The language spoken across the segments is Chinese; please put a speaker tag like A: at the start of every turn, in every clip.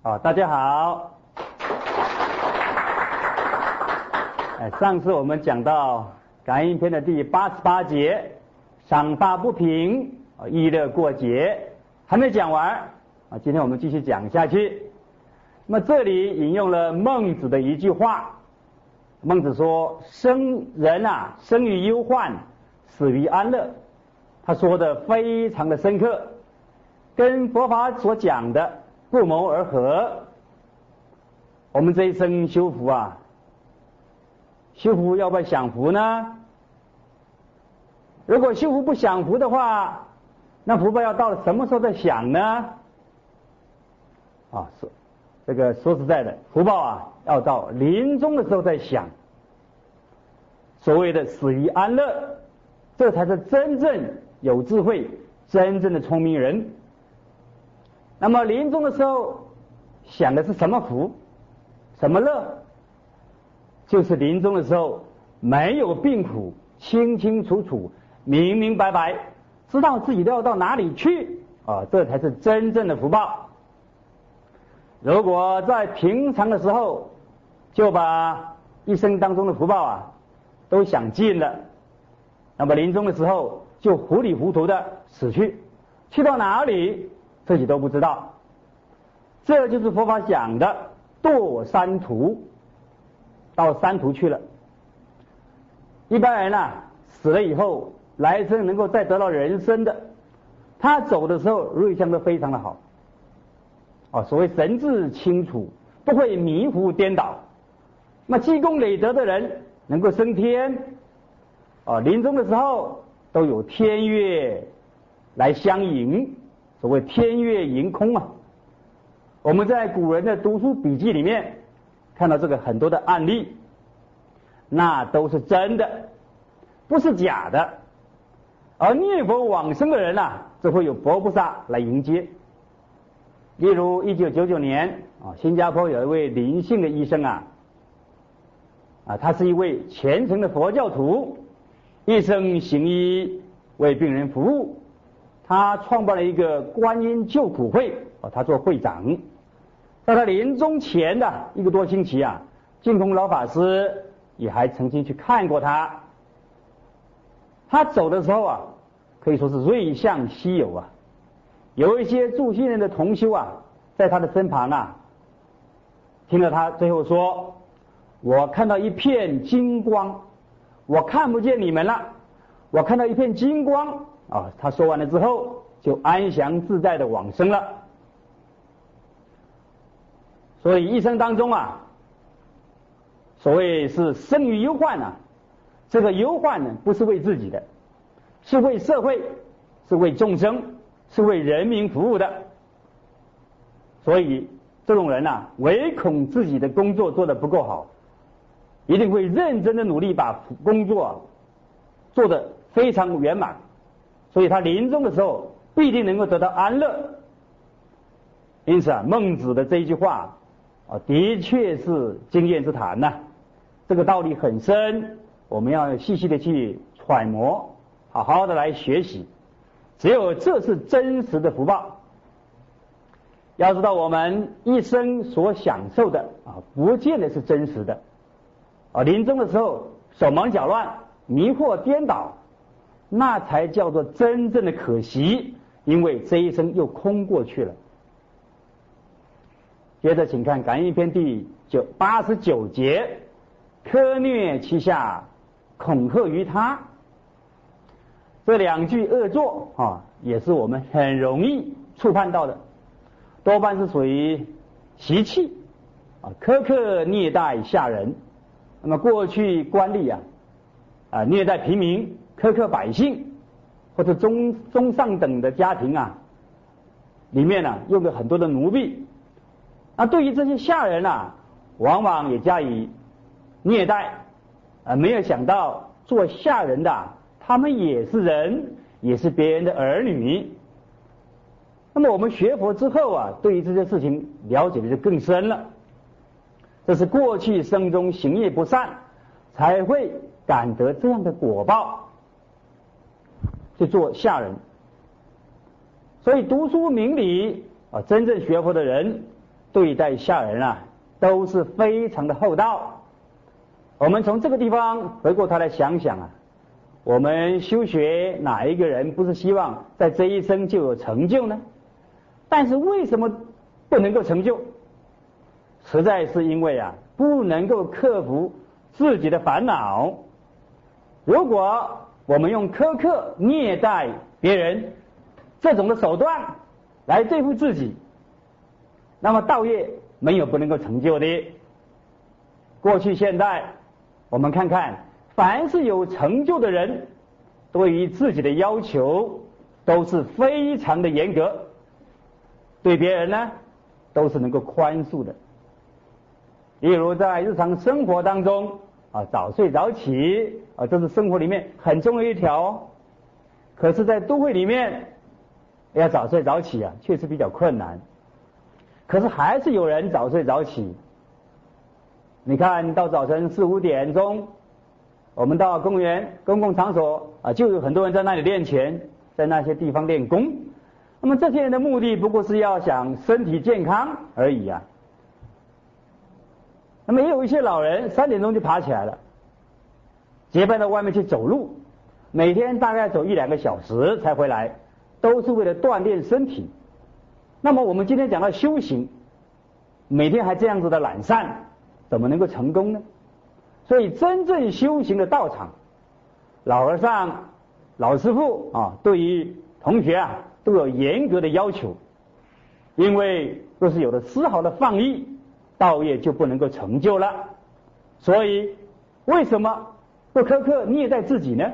A: 大家好。上次我们讲到感应篇的第88节，赏罚不平，议乐过节，还没讲完今天我们继续讲下去。那么这里引用了孟子的一句话，孟子说：人生于忧患，死于安乐。他说的非常的深刻，跟佛法所讲的不谋而合。我们这一生修福修福要不要享福呢？如果修福不享福的话，那福报要到了什么时候再享呢？说实在的，福报要到临终的时候再享。所谓的死于安乐，这才是真正有智慧、真正的聪明人。那么临终的时候享的是什么福、什么乐？就是临终的时候没有病苦，清清楚楚、明明白白，知道自己要到哪里去这才是真正的福报。如果在平常的时候就把一生当中的福报都享尽了，那么临终的时候就糊里糊涂的死去，去到哪里自己都不知道。这就是佛法讲的堕三途，到三途去了。一般人死了以后，来生能够再得到人生的，他走的时候瑞相都非常的好所谓神志清楚，不会迷糊颠倒。那么积功累德的人能够升天临终的时候都有天乐来相迎，所谓天乐迎空我们在古人的读书笔记里面看到这个很多的案例，那都是真的，不是假的。而念佛往生的人就会有佛菩萨来迎接。例如1999年新加坡有一位林姓的医生他是一位虔诚的佛教徒，一生行医为病人服务。他创办了一个观音救苦会他做会长。在他临终前的1个多星期净空老法师也还曾经去看过他。他走的时候可以说是瑞相稀有有一些助心人的同修在他的身旁听了他最后说：我看到一片金光，我看不见你们了，我看到一片金光他说完了之后就安详自在的往生了。所以一生当中所谓是生于忧患这个忧患呢不是为自己的，是为社会，是为众生，是为人民服务的。所以这种人唯恐自己的工作做得不够好，一定会认真的努力把工作做得非常圆满，所以他临终的时候必定能够得到安乐。因此孟子的这一句话的确是经验之谈这个道理很深，我们要细细的去揣摩，好好的来学习，只有这是真实的福报。要知道我们一生所享受的不见得是真实的临终的时候手忙脚乱、迷惑颠倒，那才叫做真正的可惜，因为这一生又空过去了。接着请看感应篇第89节，苛虐其下，恐吓于他。这2句恶作也是我们很容易触犯到的，多半是属于习气苛刻虐待下人。那么过去官吏虐待平民、苛刻百姓，或者中上等的家庭里面用了很多的奴婢。对于这些下人往往也加以虐待没有想到做下人的他们也是人，也是别人的儿女。那么我们学佛之后对于这些事情了解的就更深了。这是过去生中行业不善，才会感得这样的果报，去做下人。所以读书明理真正学佛的人对待下人啊，都是非常的厚道。我们从这个地方回过头来想想啊，我们修学哪一个人不是希望在这一生就有成就呢？但是为什么不能够成就？实在是因为啊，不能够克服自己的烦恼。如果我们用苛刻虐待别人这种的手段来对付自己，那么道业没有不能够成就的。过去现在我们看看，凡是有成就的人，对于自己的要求都是非常的严格，对别人呢都是能够宽恕的。例如在日常生活当中啊，早睡早起啊，这是生活里面很重要一条。可是在都会里面要早睡早起啊，确实比较困难。可是还是有人早睡早起。你看到早晨4、5点钟，我们到公园公共场所啊，就有很多人在那里练拳，在那些地方练功。那么这些人的目的不过是要想身体健康而已啊。那么也有一些老人3点钟就爬起来了，结伴到外面去走路，每天大概走1、2个小时才回来，都是为了锻炼身体。那么我们今天讲到修行，每天还这样子的懒散，怎么能够成功呢？所以真正修行的道场，老和尚、老师傅啊，对于同学啊都有严格的要求，因为若是有了丝毫的放逸，道业就不能够成就了。所以为什么不苛刻虐待自己呢？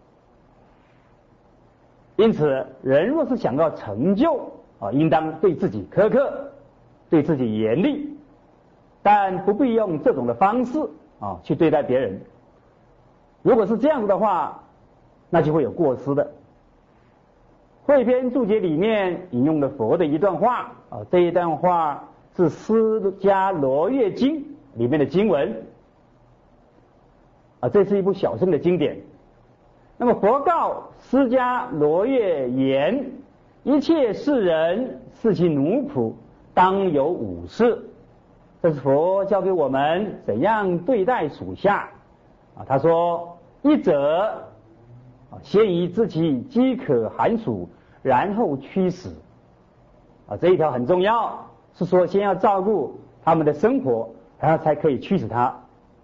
A: 因此人若是想要成就啊，应当对自己苛刻，对自己严厉，但不必用这种的方式啊去对待别人。如果是这样子的话，那就会有过失的。汇编注解里面引用了佛的一段话啊，这一段话是《释迦罗越经》里面的经文啊，这是一部小乘的经典。那么佛告释迦罗越言：一切世人视其奴仆，当有5事。这是佛教给我们怎样对待属下啊。他说：一者先以知其饥渴寒暑，然后驱使啊，这一条很重要，是说先要照顾他们的生活，然后才可以驱使他，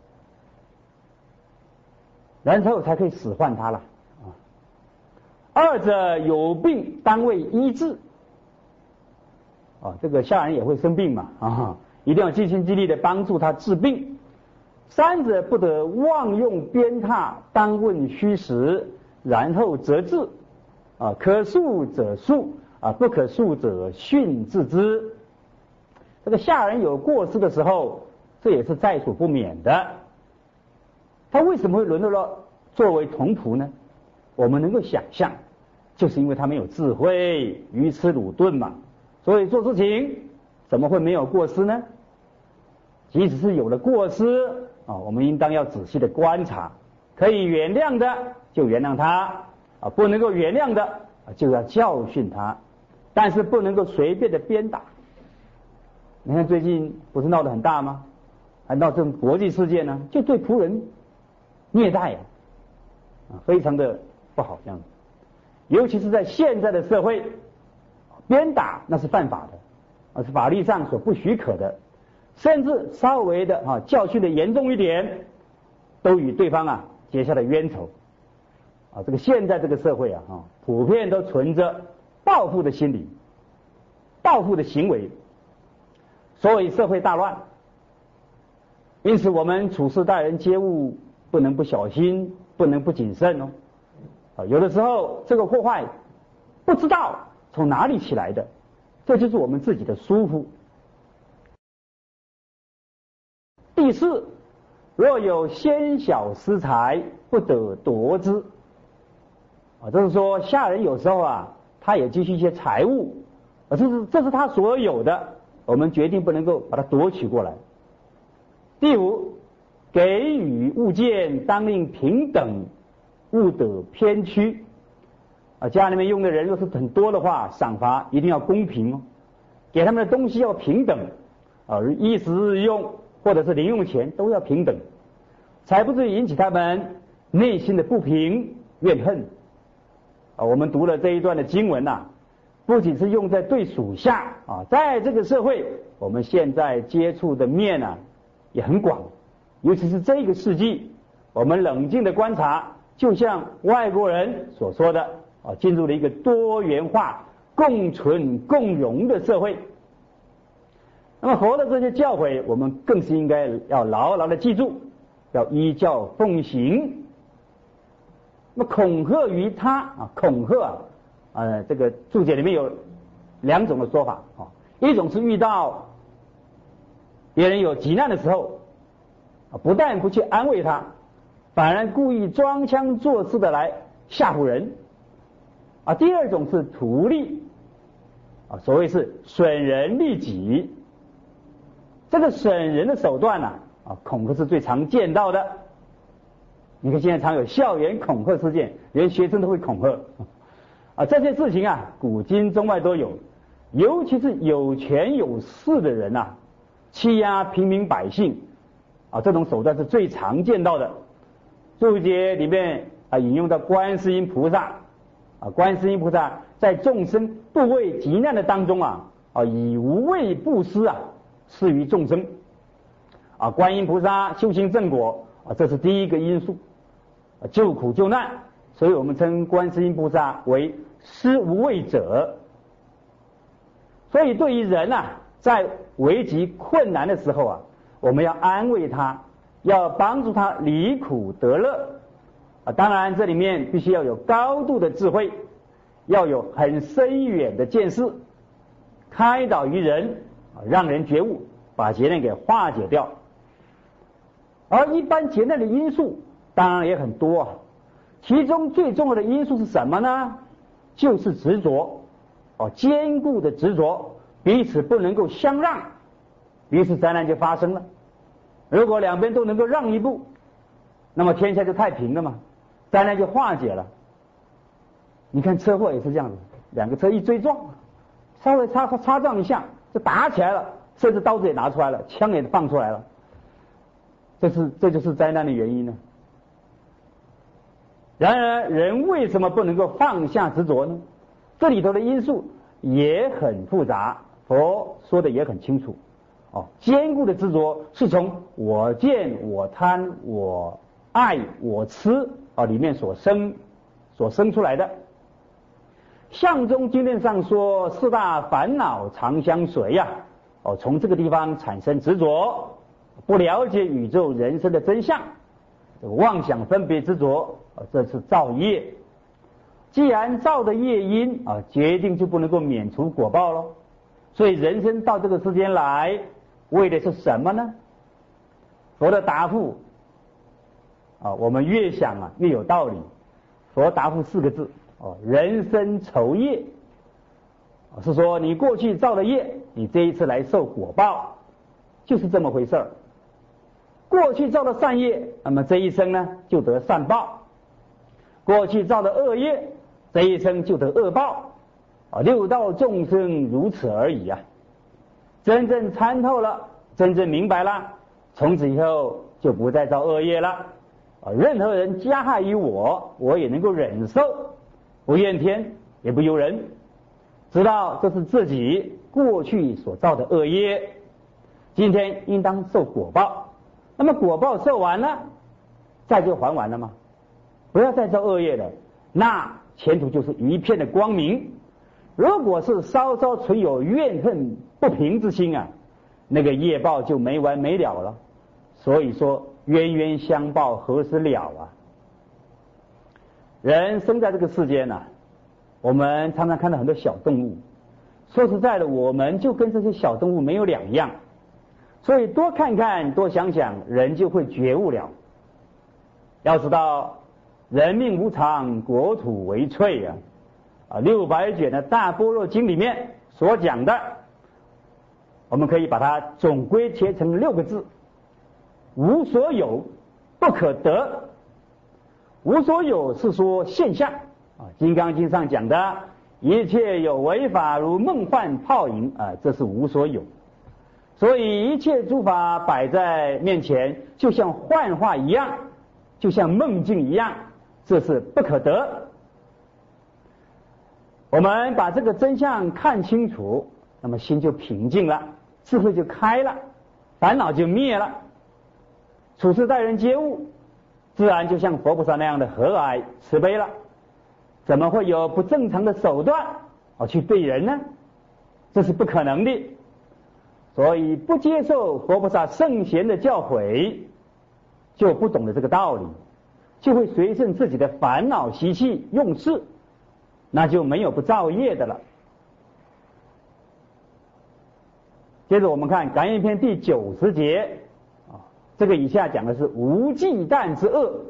A: 然后才可以使唤他了啊。二者有病当为医治啊，这个下人也会生病嘛啊，一定要尽心尽力的帮助他治病。三者不得妄用鞭挞，当问虚实，然后则治啊，可恕者恕啊，不可恕者训治之。这个下人有过失的时候，这也是在所不免的。他为什么会沦落到作为童仆呢？我们能够想象，就是因为他没有智慧，愚痴鲁钝嘛。所以做事情怎么会没有过失呢？即使是有了过失啊，我们应当要仔细的观察，可以原谅的就原谅他啊，不能够原谅的就要教训他，但是不能够随便的鞭打。你看最近不是闹得很大吗？还闹这种国际事件呢，就对仆人虐待啊，非常的不好这样子。尤其是在现在的社会，鞭打那是犯法的，是法律上所不许可的，甚至稍微的教训的严重一点，都与对方结下了冤仇啊。这个现在这个社会普遍都存着报复的心理，报复的行为，所以社会大乱。因此我们处事待人接物不能不小心，不能不谨慎哦。有的时候这个祸害不知道从哪里起来的，这就是我们自己的疏忽。第四，若有先小私财，不得夺之啊，就是说下人有时候他也积蓄一些财物，这是他所有的，我们决定不能够把它夺取过来。第五，给予物件当令平等，勿得偏屈啊。家里面用的人若是很多的话，赏罚一定要公平哦，给他们的东西要平等， 衣食日用或者是零用钱都要平等，才不至于引起他们内心的不平怨恨。我们读了这一段的经文不仅是用在对属下在这个社会我们现在接触的面也很广，尤其是这个世纪，我们冷静的观察，就像外国人所说的进入了一个多元化、共存共荣的社会。那么佛的这些教诲，我们更是应该要牢牢的记住，要依教奉行。那么恐吓于他恐吓这个注解里面有两种的说法一种是遇到别人有急难的时候不但不去安慰他，反而故意装腔作势的来吓唬人第二种是图利所谓是损人利己。这个损人的手段恐吓是最常见到的。你看现在常有校园恐吓事件，连学生都会恐吓这些事情古今中外都有，尤其是有权有势的人欺压平民百姓这种手段是最常见到的。注解里面引用到观世音菩萨观世音菩萨在众生不畏急难的当中以无畏布施施于众生观音菩萨修行正果这是第一个因素，救苦救难，所以我们称观世音菩萨为施无畏者。所以对于人在危急困难的时候我们要安慰他，要帮助他离苦得乐当然这里面必须要有高度的智慧，要有很深远的见识，开导于人让人觉悟，把劫难给化解掉。而一般劫难的因素当然也很多其中最重要的因素是什么呢？就是执着坚固的执着，彼此不能够相让，于是灾难就发生了。如果两边都能够让一步，那么天下就太平了嘛，灾难就化解了。你看车祸也是这样子，两个车一追撞，稍微擦撞一下就打起来了，甚至刀子也拿出来了，枪也放出来了。这就是灾难的原因呢。然而人为什么不能够放下执着呢？这里头的因素也很复杂，佛说的也很清楚坚固的执着是从我见我贪我爱我痴里面所生出来的。相宗经论上说四大烦恼常相随从这个地方产生执着，不了解宇宙人生的真相，妄想分别执着这是造业。既然造的业因决定就不能够免除果报咯。所以人生到这个世间来为的是什么呢？佛的答复我们越想越有道理。佛答复4个字人生酬业是说你过去造的业，你这一次来受果报，就是这么回事儿。过去造的善业，那么这一生呢就得善报；过去造的恶业，这一生就得恶报。六道众生如此而已真正参透了，真正明白了，从此以后就不再造恶业了任何人加害于我，我也能够忍受，不怨天也不尤人，知道这是自己过去所造的恶业，今天应当受果报。那么果报受完了，债就还完了吗？不要再造恶业了，那前途就是一片的光明。如果是稍稍存有怨恨不平之心那个业报就没完没了了。所以说冤冤相报何时了人生在这个世间我们常常看到很多小动物，说实在的，我们就跟这些小动物没有两样。所以多看看多想想，人就会觉悟了。要知道人命无常，国土为脆600卷的大般若经里面所讲的，我们可以把它总归结成6个字：无所有，不可得。无所有是说现象金刚经上讲的一切有为法如梦幻泡影这是无所有。 所以一切诸法摆在面前，就像幻化一样，就像梦境一样，这是不可得。我们把这个真相看清楚，那么心就平静了，智慧就开了，烦恼就灭了，处事待人接物自然就像佛菩萨那样的和蔼慈悲了。怎么会有不正常的手段去对人呢？这是不可能的。所以不接受佛菩萨圣贤的教诲，就不懂得这个道理，就会随顺自己的烦恼习气用事，那就没有不造业的了。接着我们看感应篇第90节这个以下讲的是无忌惮之恶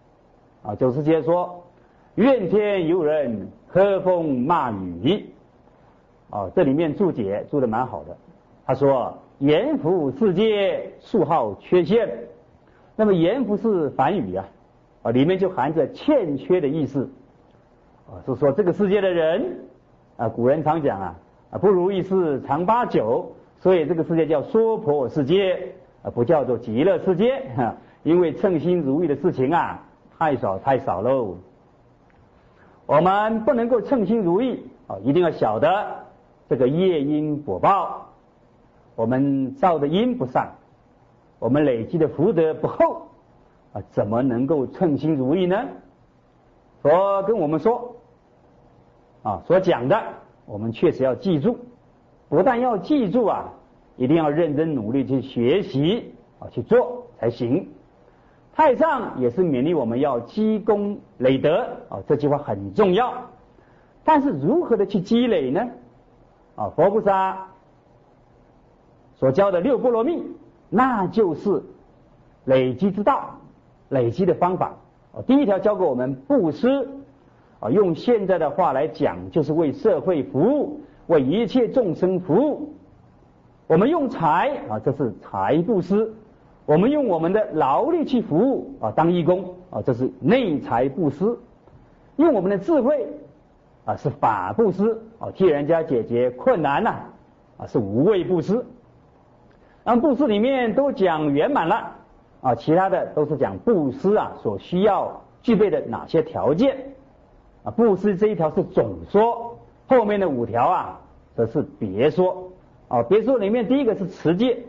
A: 90节说，怨天尤人，喝风骂雨这里面注解注得蛮好的。他说阎浮世界数号缺陷，那么阎浮是梵语里面就含着欠缺的意思是说这个世界的人古人常讲不如意事常八九，所以这个世界叫娑婆世界不叫做极乐世界因为称心如意的事情太少喽。我们不能够称心如意一定要晓得这个业因果报，我们造的因不善，我们累积的福德不厚怎么能够称心如意呢？佛跟我们说所讲的我们确实要记住，不但要记住一定要认真努力去学习去做才行。太上也是勉励我们要积功累德这句话很重要。但是如何的去积累呢？佛菩萨所教的6波罗蜜，那就是累积之道，累积的方法第一条教给我们布施用现在的话来讲，就是为社会服务，为一切众生服务。我们用财这是财布施，我们用我们的劳力去服务当义工这是内财布施。用我们的智慧是法布施替人家解决困难是无畏布施。布施里面都讲圆满了其他的都是讲布施所需要具备的哪些条件布施这一条是总说，后面的5条则是别说别说里面第一个是持戒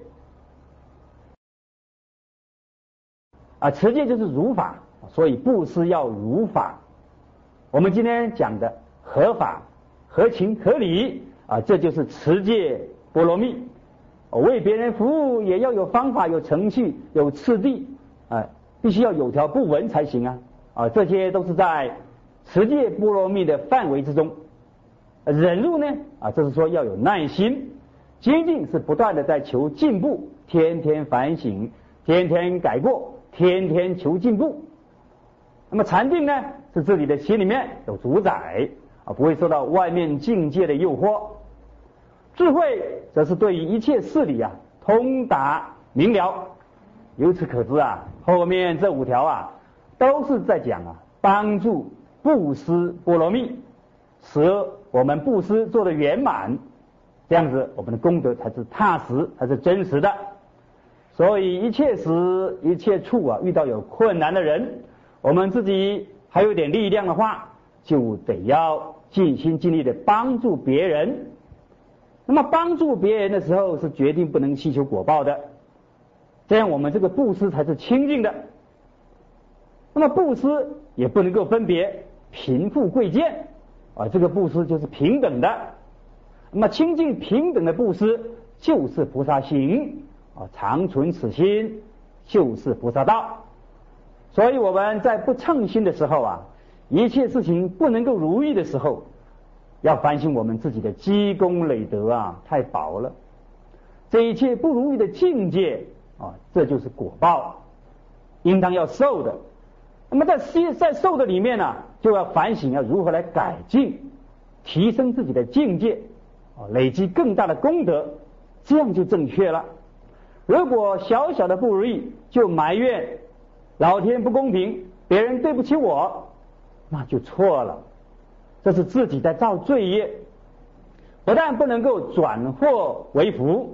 A: 持戒就是如法，所以布施要如法。我们今天讲的合法、合情、合理这就是持戒波罗蜜。为别人服务也要有方法、有程序、有次第必须要有条不紊才行这些都是在持戒波罗蜜的范围之中。忍辱呢就是说要有耐心，精进是不断的在求进步，天天反省，天天改过，天天求进步。那么禅定呢是自己的心里面有主宰不会受到外面境界的诱惑。智慧则是对于一切事理通达明了。由此可知后面这5条都是在讲帮助布施波罗蜜，使我们布施做得圆满，这样子我们的功德才是踏实，才是真实的。所以一切时一切处遇到有困难的人，我们自己还有点力量的话，就得要尽心尽力的帮助别人。那么帮助别人的时候是决定不能希求果报的，这样我们这个布施才是清净的。那么布施也不能够分别贫富贵贱这个布施就是平等的。那么清净平等的布施就是菩萨行常存此心就是菩萨道。所以我们在不称心的时候一切事情不能够如意的时候，要反省我们自己的积功累德太薄了。这一切不如意的境界这就是果报，应当要受的。那么在受的里面就要反省要如何来改进，提升自己的境界累积更大的功德，这样就正确了。如果小小的不如意就埋怨老天不公平，别人对不起我，那就错了，这是自己在造罪业。不但不能够转祸为福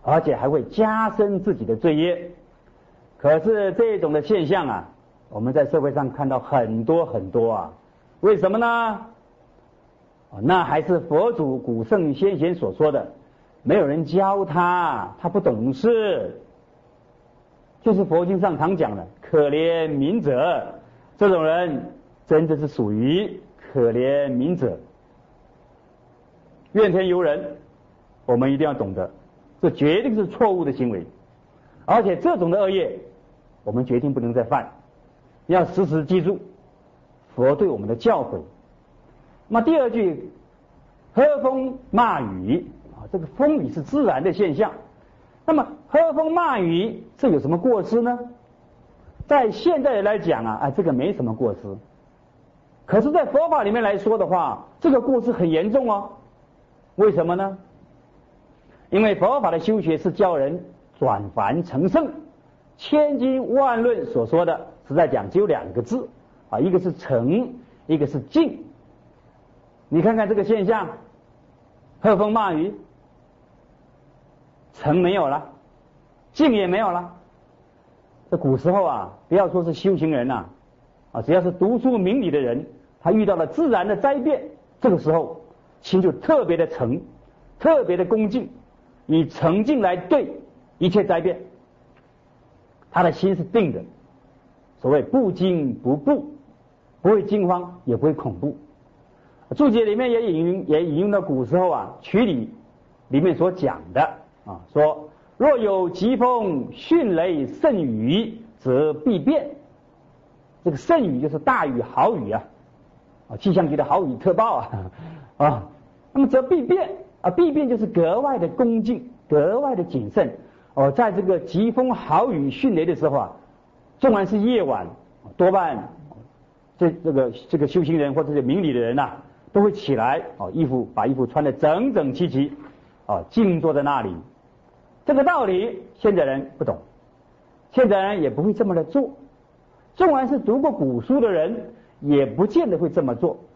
A: 而且还会加深自己的罪业。可是这种的现象啊，我们在社会上看到很多很多啊，为什么呢？那还是佛祖古圣先贤所说的，没有人教他，他不懂事，就是佛经上常讲的可怜悯者，这种人真的是属于可怜悯者。怨天尤人，我们一定要懂得，这绝对是错误的行为，而且这种的恶业我们决定不能再犯，要时时记住佛对我们的教诲。那么第二句，喝风骂雨啊，这个风雨是自然的现象。那么喝风骂雨，这有什么过失呢？在现代来讲啊，这个没什么过失。可是，在佛法里面来说的话，这个过失很严重哦。为什么呢？因为佛法的修学是教人转凡成圣，千经万论所说的是在讲究两个字啊，一个是诚，一个是敬。你看看这个现象，喝风骂雨，诚没有了，敬也没有了。这古时候啊，不要说是修行人呐，只要是读书明理的人，他遇到了自然的灾变，这个时候心就特别的诚，特别的恭敬，以诚敬来对一切灾变，他的心是定的。所谓不惊不怖，不会惊慌，也不会恐怖。注解里面也引用到古时候啊曲礼里面所讲的啊，说若有疾风迅雷甚雨，则必变。这个甚雨就是大雨豪雨啊，气象局的豪雨特报啊，那么则必变啊，必变就是格外的恭敬，格外的谨慎。在这个疾风豪雨迅雷的时候啊，纵然是夜晚，多半这个修行人或者是明理的人呐，都会起来把衣服穿得整整齐齐静坐在那里。这个道理现在人不懂，现在人也不会这么的做。纵然是读过古书的人，也不见得会这么做。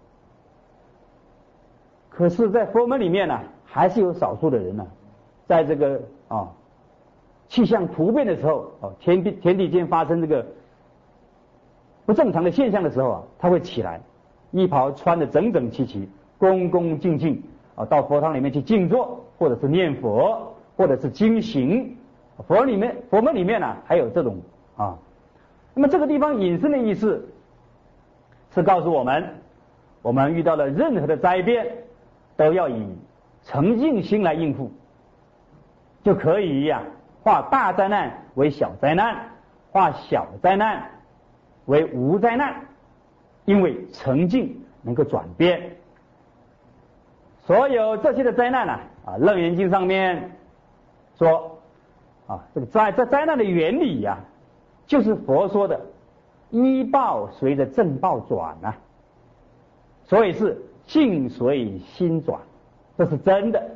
A: 可是，在佛门里面呢，还是有少数的人呢，在这个气象突变的时候，天地间发生这个不正常的现象的时候他会起来，衣袍穿得整整齐齐，恭恭敬敬到佛堂里面去静坐，或者是念佛，或者是经行。佛门里面呢，还有这种那么这个地方引申的意思是告诉我们遇到了任何的灾变，都要以诚敬心来应付，就可以化大灾难为小灾难，化小灾难为无灾难，因为诚敬能够转变。所有这些的灾难楞严经上面说这个灾难的原理就是佛说的依报随着正报转所以是境随心转，这是真的。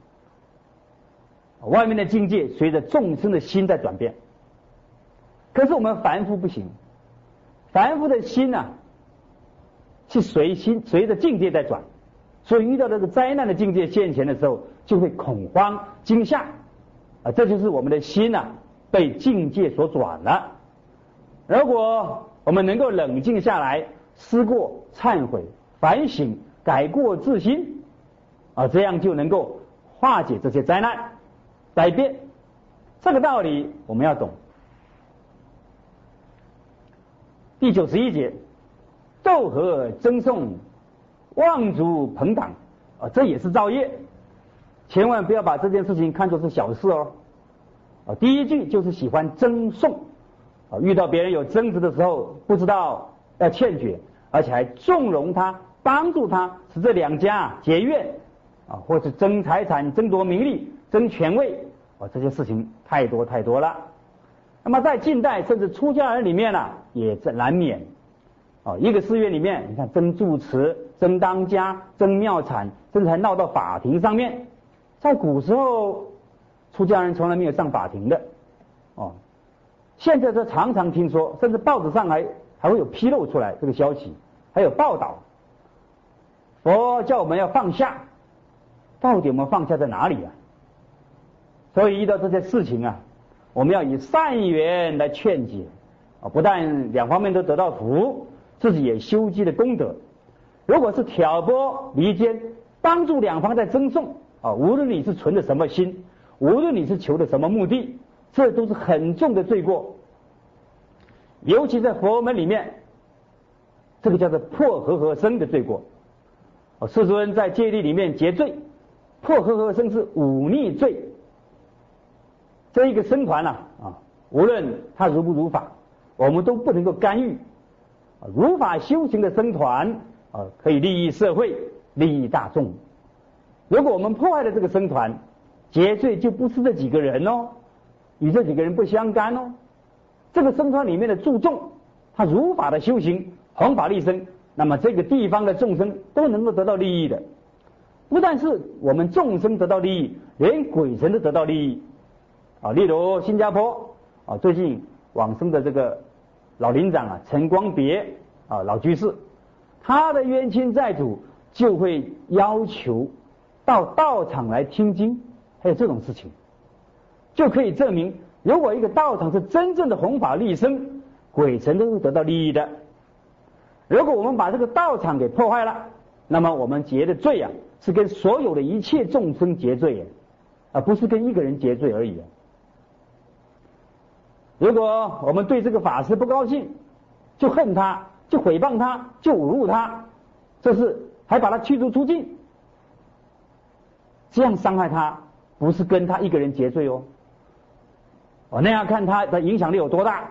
A: 外面的境界随着众生的心在转变，可是我们凡夫不行，凡夫的心是随着境界在转，所以遇到这个灾难的境界现前的时候，就会恐慌惊吓这就是我们的心被境界所转了。如果我们能够冷静下来，思过忏悔反省，改过自新这样就能够化解这些灾难灾变。这个道理我们要懂。第91节，斗和争讼，妄族朋党这也是造业，千万不要把这件事情看作是小事第一句就是喜欢争讼遇到别人有争执的时候，不知道要劝决，而且还纵容他，帮助他，使这两家结怨或是争财产、争夺名利、争权位这些事情太多太多了。那么在近代甚至出家人里面也难免一个寺院里面，你看争住持、争当家、争庙产，甚至还闹到法庭上面。在古时候，出家人从来没有上法庭的现在这常常听说，甚至报纸上还会有披露出来这个消息，还有报道。佛叫我们要放下，到底我们放下在哪里所以遇到这些事情啊，我们要以善缘来劝解啊，不但两方面都得到福，自己也修积了功德。如果是挑拨离间，帮助两方在争讼啊，无论你是存的什么心，无论你是求的什么目的，这都是很重的罪过。尤其在佛门里面，这个叫做破和合僧的罪过。世尊在戒律里面结罪，破和合僧是忤逆罪。这一个僧团啊，无论他如不如法，我们都不能够干预。如法修行的僧团可以利益社会，利益大众。如果我们破坏了这个僧团，结罪就不是这几个人哦，与这几个人不相干哦。这个僧团里面的注重他如法的修行，弘法利生，那么这个地方的众生都能够得到利益的。不但是我们众生得到利益，连鬼神都得到利益啊。例如新加坡啊，最近往生的这个老林长啊，陈光别啊老居士，他的冤亲债主就会要求到道场来听经，还有这种事情，就可以证明，如果一个道场是真正的弘法利生，鬼神都会得到利益的。如果我们把这个道场给破坏了，那么我们结的罪啊，是跟所有的一切众生结罪，而不是跟一个人结罪而已。如果我们对这个法师不高兴，就恨他，就诽谤他，就侮辱他，这是还把他驱逐出境，这样伤害他，不是跟他一个人结罪哦。那样看他的影响力有多大。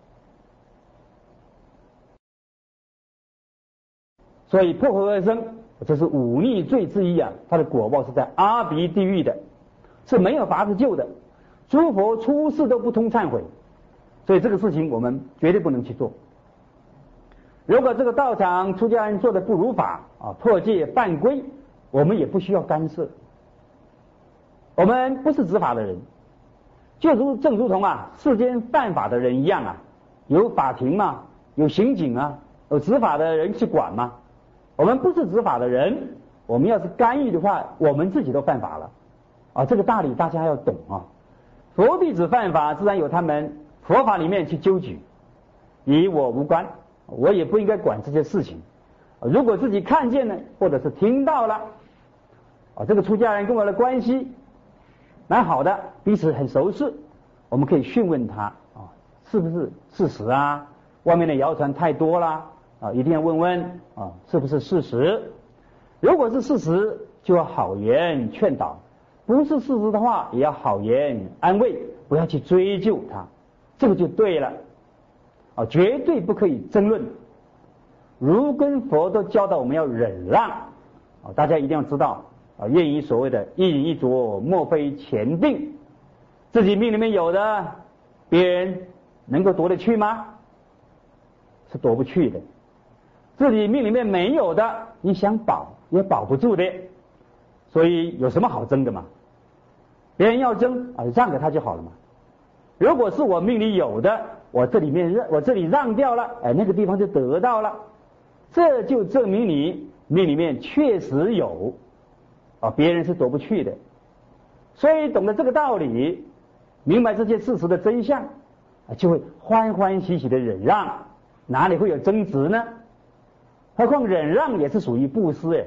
A: 所以破和合僧，这是忤逆罪之一啊，它的果报是在阿鼻地狱的，是没有法子救的。诸佛出世都不通忏悔，所以这个事情我们绝对不能去做。如果这个道场出家人做的不如法啊，破戒犯规，我们也不需要干涉。我们不是执法的人，正如同啊世间犯法的人一样啊，有法庭嘛，有刑警啊，有执法的人去管嘛。我们不是执法的人，我们要是干预的话，我们自己都犯法了啊！这个道理大家要懂啊。佛弟子犯法，自然有他们佛法里面去纠举，与我无关，我也不应该管这些事情。如果自己看见了，或者是听到了这个出家人跟我的关系蛮好的，彼此很熟识，我们可以讯问他是不是事实啊？外面的谣传太多啦一定要问问是不是事实。如果是事实，就要好言劝导；不是事实的话，也要好言安慰，不要去追究他，这个就对了绝对不可以争论。如跟佛都教导我们要忍让大家一定要知道谚语所谓的一饮一啄，莫非前定。自己命里面有的，别人能够夺得去吗？是夺不去的。自己命里面没有的，你想保也保不住的。所以有什么好争的嘛？别人要争让给他就好了嘛。如果是我命里有的，我这里让掉了，那个地方就得到了，这就证明你命里面确实有别人是夺不去的。所以懂得这个道理，明白这些事实的真相就会欢欢喜喜的忍让，哪里会有争执呢？何况忍让也是属于布施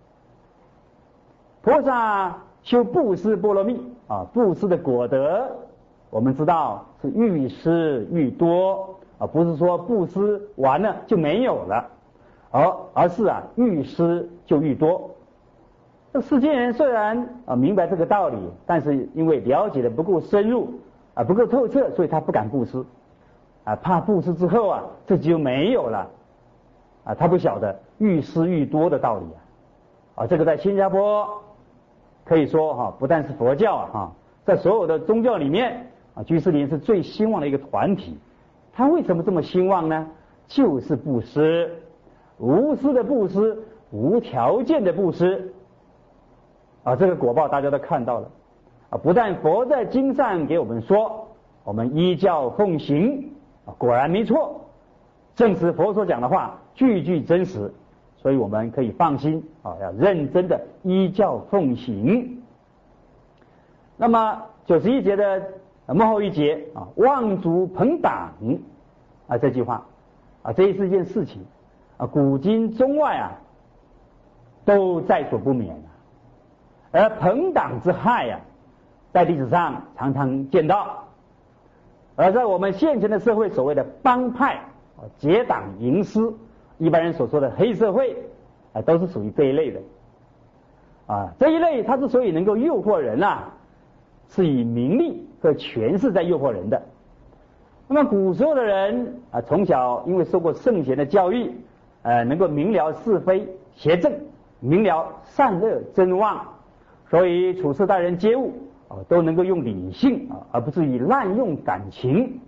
A: 菩萨修布施波罗蜜布施的果德，我们知道是愈施愈多不是说布施完了就没有了，而是愈施就愈多。这世间人虽然明白这个道理，但是因为了解的不够深入不够透彻，所以他不敢布施怕布施之后这就没有了他不晓得愈施愈多的道理这个在新加坡可以说不但是佛教在所有的宗教里面居士林是最兴旺的一个团体。他为什么这么兴旺呢？就是布施，无私的布施，无条件的布施这个果报大家都看到了不但佛在经上给我们说，我们依教奉行果然没错，正是佛所讲的话句句真实，所以我们可以放心要认真的依教奉行。那么 91节的末后一节啊，望族朋党啊，这句话啊，这是一件事情啊，古今中外啊都在所不免啊。而朋党之害啊，在历史上常常见到，而在我们现前的社会，所谓的帮派、结党营私，一般人所说的黑社会啊，都是属于这一类的啊。这一类它之所以能够诱惑人啊，是以名利和权势在诱惑人的。那么古时候的人啊，从小因为受过圣贤的教育，能够明了是非邪正，明了善恶真妄，所以处事待人接物啊，都能够用理性啊，而不是以滥用感情。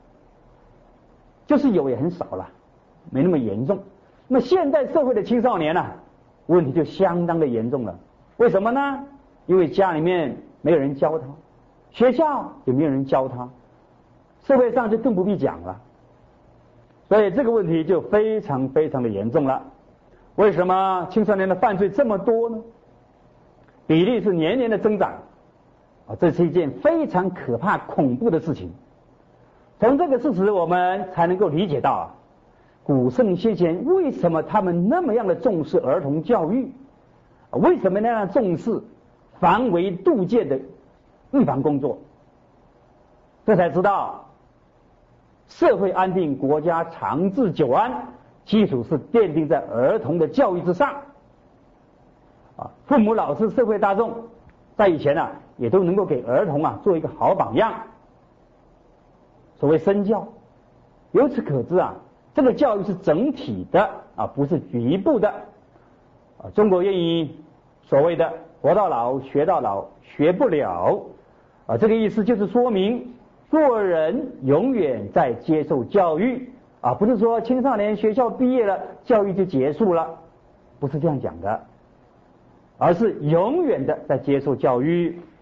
A: 就是有也很少了，没那么严重。那么现代社会的青少年啊，问题就相当的严重了。为什么呢？因为家里面没有人教他，学校也没有人教他，社会上就更不必讲了。所以这个问题就非常非常的严重了。为什么青少年的犯罪这么多呢？比例是年年的增长啊，这是一件非常可怕恐怖的事情。从这个事实我们才能够理解到啊，古圣先贤为什么他们那么样的重视儿童教育，为什么那样重视防微杜渐的预防工作。这才知道社会安定、国家长治久安，基础是奠定在儿童的教育之上啊。父母、老师、社会大众在以前啊，也都能够给儿童啊做一个好榜样。所谓身教，由此可知啊，这个教育是整体的啊，不是局部的啊。中国谚语所谓的活到老学到老，学不了啊，这个意思就是说明做人永远在接受教育啊，不是说青少年学校毕业了，教育就结束了，不是这样讲的，而是永远的在接受教育。